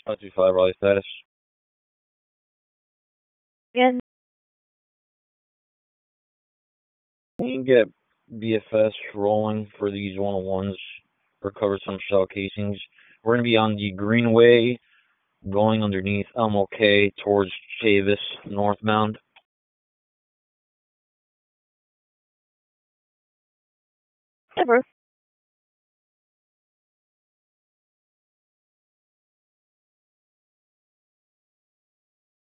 525 rally status. Again, We can get BFS rolling for these 101s, recover some shell casings. We're going to be on the Greenway, going underneath MLK towards Chavis, northbound. ever.